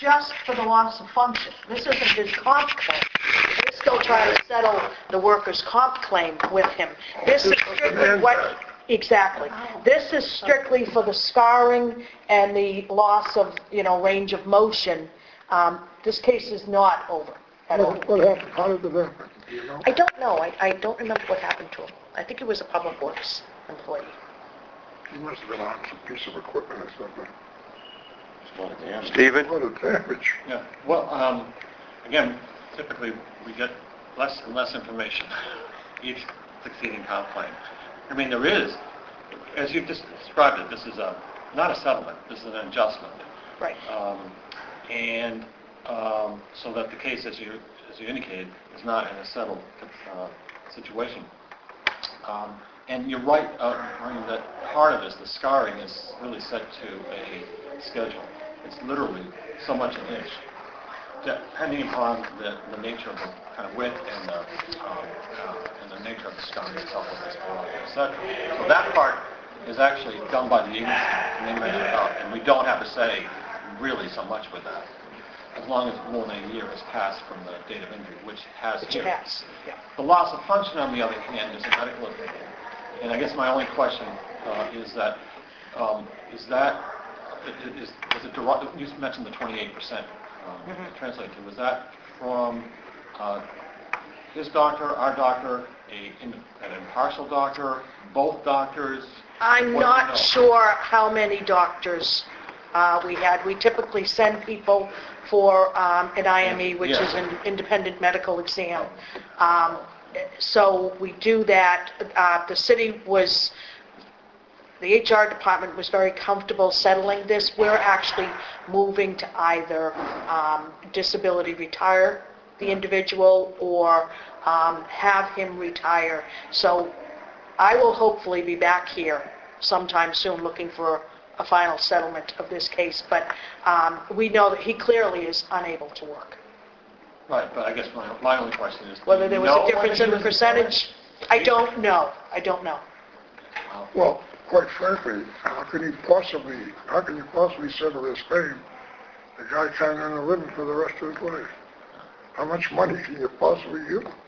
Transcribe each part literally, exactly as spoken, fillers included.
just for the loss of function. This isn't his comp claim. We're still trying to settle the workers' comp claim with him. This is strictly what, exactly. This is strictly for the scarring and the loss of, you know, range of motion. Um, this case is not over at all. What, what happened? How did it happen? Do you know? I don't know. I, I don't remember what happened to him. I think he was a public works employee. He must have been on some piece of equipment or something. Stephen? What a damage. Yeah, well, um, again, typically we get less and less information each succeeding comp claim. I mean, there is, as you've just described it, this is a, not a settlement, this is an adjustment. Right. Um, and um, so that the case, as you, as you indicated, is not in a settled uh, situation. Um, and you're right, uh, Maureen, that part of this, the scarring, is really set to a schedule. It's literally so much an inch, depending upon the, the nature of the kind of width and the, um, uh, and the nature of the scarring itself, whether it's below, et cetera. So that part is actually done by the agency, and they measure it out, and we don't have to say really so much with that, as long as more than a year has passed from the date of injury, which has Which here. it has, yeah. The loss of function, on the other hand, is a medical opinion. And I guess my only question uh, is that, um, is that, is, was it derived, you mentioned the twenty-eight percent um, Mhm. translated to, was that from uh, his doctor, our doctor, a, an impartial doctor, both doctors? I'm What do not you know? sure how many doctors uh, we had. We typically send people for um, an I M E, which Yeah. is an independent medical exam. Um, so we do that. Uh, the city was, the H R department was very comfortable settling this. We're actually moving to either um, disability retire the individual or um, have him retire. So I will hopefully be back here sometime soon looking for a final settlement of this case, but um, we know that he clearly is unable to work. Right, but I guess my, my only question is, do Whether you there was know a difference whether in he the was percentage, I don't know. I don't know. Wow. Well, quite frankly, how can he possibly, how can you possibly settle this claim? The guy can't earn a living for the rest of his life. How much money can you possibly give him?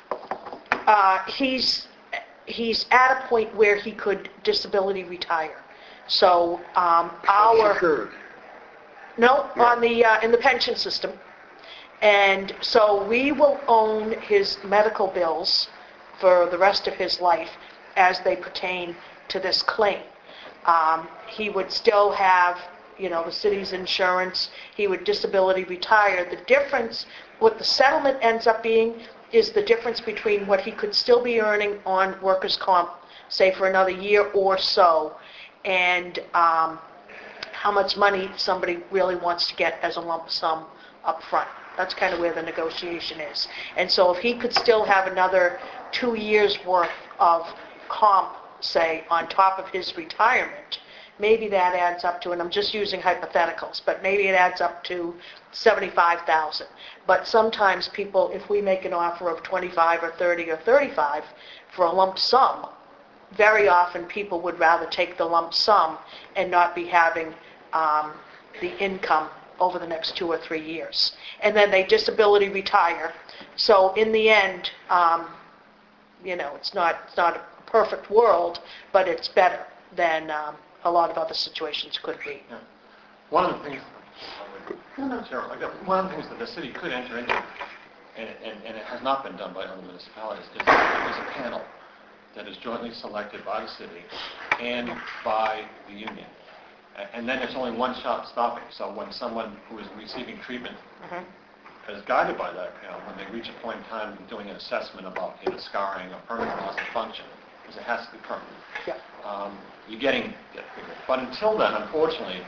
Uh, he's he's at a point where he could disability retire. So um, our Security. no on the uh, in the pension system, and so we will own his medical bills for the rest of his life as they pertain to this claim. Um, he would still have, you know, the city's insurance. He would disability retire. The difference, what the settlement ends up being, is the difference between what he could still be earning on workers' comp, say for another year or so, and um, how much money somebody really wants to get as a lump sum up front. That's kind of where the negotiation is. And so if he could still have another two years worth of comp, say, on top of his retirement, maybe that adds up to, and I'm just using hypotheticals, but maybe it adds up to seventy-five thousand dollars. But sometimes people, if we make an offer of twenty-five or thirty or thirty-five for a lump sum, very often people would rather take the lump sum and not be having um, the income over the next two or three years. And then they disability retire. So in the end, um, you know, it's not, it's not a perfect world, but it's better than um, a lot of other situations could be. Yeah. One of the things, Cheryl, I got- one of the things that the city could enter into, and, and, and it has not been done by other municipalities, is, is a panel that is jointly selected by the city and by the union. A- And then it's only one shot stopping. So when someone who is receiving treatment Mhm. is guided by that panel, when they reach a point in time doing an assessment about either scarring or permanent loss of function, because it has to be permanent. Yeah. Um, you're getting, but until then, unfortunately,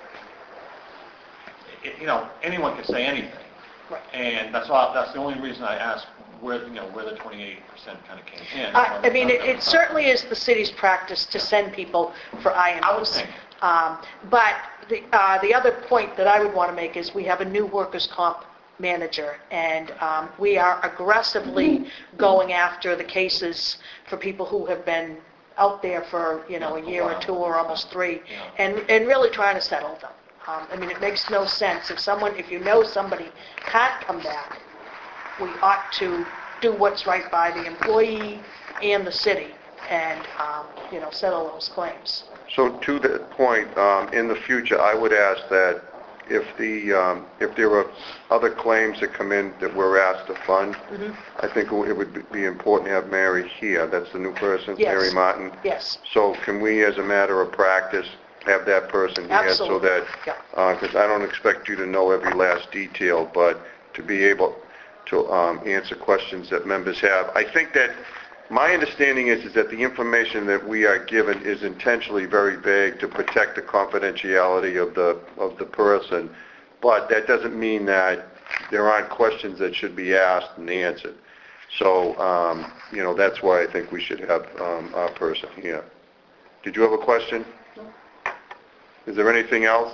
it, you know, anyone can say anything. Right. And that's why, that's the only reason I asked where, you know, where the twenty-eight percent kind of came in. I I mean, it it certainly is the city's practice to send people for I M Es. I would think. Um, But the uh, the other point that I would want to make is we have a new workers' comp manager, and um, we are aggressively going after the cases for people who have been out there for, you know, a year or two or almost three, Yeah. and and really trying to settle them. Um, I mean, it makes no sense. If someone, if you know somebody can't come back, we ought to do what's right by the employee and the city and, um, you know, settle those claims. So to that point, um, in the future, I would ask that if the, um, if there are other claims that come in that we're asked to fund, Mm-hmm. I think it would be important to have Mary here. That's the new person, Yes. Mary Martin. Yes. So can we, as a matter of practice, have that person here? Absolutely. So that, because I don't expect you to know every last detail, but to be able to um, answer questions that members have. I think that my understanding is, is that the information that we are given is intentionally very vague to protect the confidentiality of the, of the person, but that doesn't mean that there aren't questions that should be asked and answered. So, um, you know, that's why I think we should have um, our person here. Did you have a question? No. Is there anything else?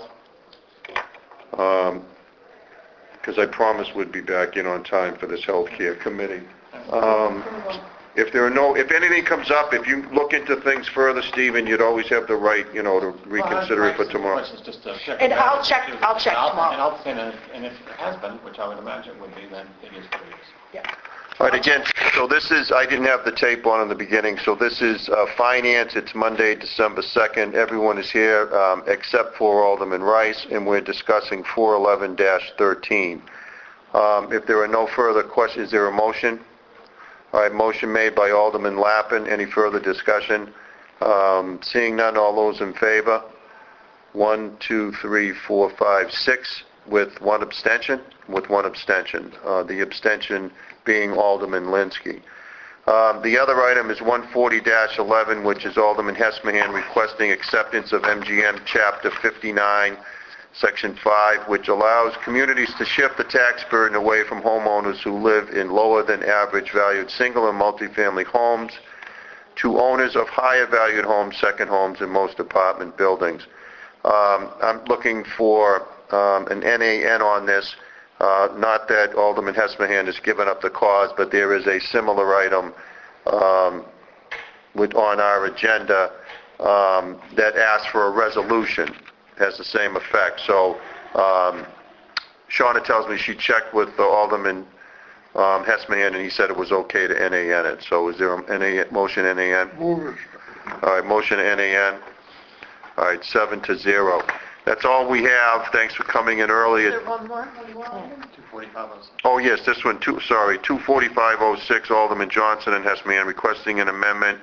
Um, because I promised we'd be back in on time for this healthcare committee. Um, If there are no, if anything comes up, if you look into things further, Stephen, you'd always have the right, you know, to reconsider it for tomorrow. Questions just to check. And I'll check- I'll check And tomorrow. And I'll, and if and if it has been, which I would imagine would be, then it is what it is. Yeah. All right, again, so this is, I didn't have the tape on in the beginning, so this is uh, Finance. It's Monday, December second. Everyone is here um, except for Alderman Rice, and we're discussing four eleven dash thirteen. Um, if there are no further questions, is there a motion? All right, motion made by Alderman Lappin. Any further discussion? Um, seeing none, all those in favor? One, two, three, four, five, six, with one abstention? With one abstention. Uh, the abstention being Alderman Linsky. Um, the other item is one forty dash eleven, which is Alderman Hesmahan requesting acceptance of M G M Chapter fifty-nine, Section five, which allows communities to shift the tax burden away from homeowners who live in lower than average valued single and multifamily homes to owners of higher valued homes, second homes, and most apartment buildings. Um, I'm looking for um, an N A N on this. Uh, not that Alderman Hesmahan has given up the cause, but there is a similar item um, with, on our agenda um, that asks for a resolution. Has the same effect. So um, Shauna tells me she checked with the Alderman um, Hesmahan, and he said it was okay to N A N it. So is there a N A N, motion N A N? Move it. All right, motion N A N. All right, seven to zero. That's all we have. Thanks for coming in early. Is there one more? One more? two forty-five oh six. Oh, yes, this one, two, sorry, two forty-five oh six, Alderman Johnson and Hesmahan requesting an amendment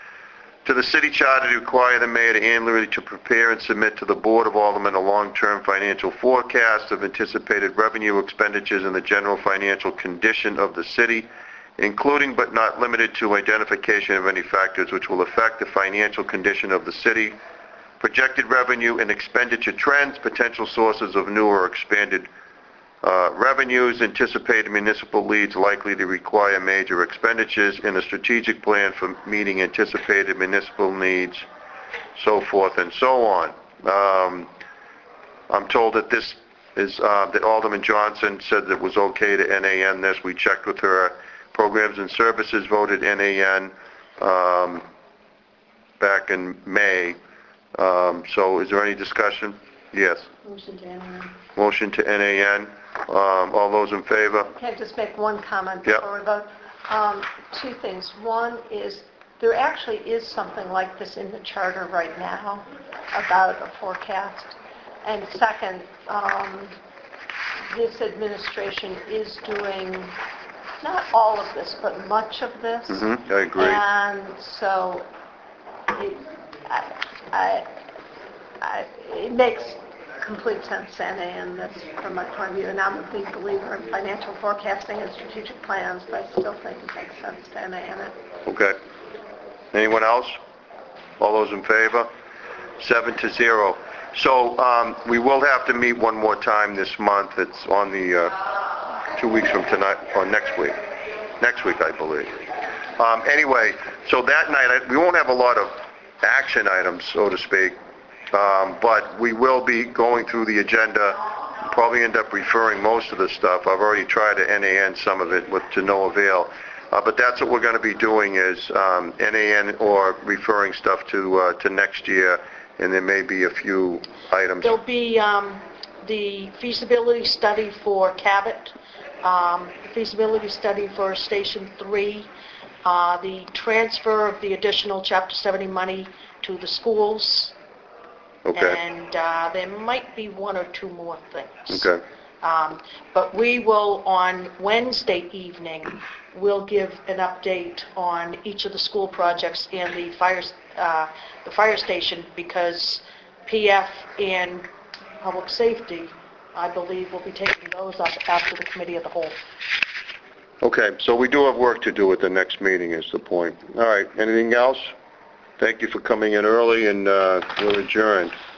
to the city charter to require the mayor to annually to prepare and submit to the Board of Aldermen a long-term financial forecast of anticipated revenue expenditures and the general financial condition of the city, including but not limited to identification of any factors which will affect the financial condition of the city, projected revenue and expenditure trends, potential sources of new or expanded Uh, revenues, anticipated municipal leads likely to require major expenditures, and a strategic plan for meeting anticipated municipal needs, so forth and so on. Um, I'm told that this is, uh, that Alderman Johnson said that it was okay to N A N this. We checked with her. Programs and Services voted N A N um, back in May. Um, so is there any discussion? Yes. Motion to N A N. Motion to N A N. Um, all those in favor? Can I just make one comment Yep. before we vote? Um, two things. One is, there actually is something like this in the charter right now about a forecast. And second, um, this administration is doing not all of this, but much of this. Mm-hmm, I agree. And so it, I, I, I, it makes complete sense to N A N this from my point of view. And I'm a big believer in financial forecasting and strategic plans, but I still think it makes sense to N A N it. Okay. Anyone else? All those in favor? Seven to zero. So um, we will have to meet one more time this month. It's on the uh, two weeks from tonight, or next week. Next week, I believe. Um, anyway, so that night, I, we won't have a lot of action items, so to speak, um, but we will be going through the agenda, probably end up referring most of the stuff. I've already tried to N A N some of it with to no avail. Uh, but that's what we're going to be doing is um, N A N or referring stuff to uh, to next year and there may be a few items. There'll be um, the feasibility study for Cabot, um, feasibility study for Station three, uh, the transfer of the additional Chapter seventy money to the schools, Okay, and uh, there might be one or two more things. okay, Um, But we will, on Wednesday evening, we'll give an update on each of the school projects and the fire, uh, the fire station, because P F and Public Safety, I believe, will be taking those up after the committee of the whole. okay, so we do have work to do at the next meeting is the point. All right, anything else? Thank you for coming in early, and uh, we're adjourned.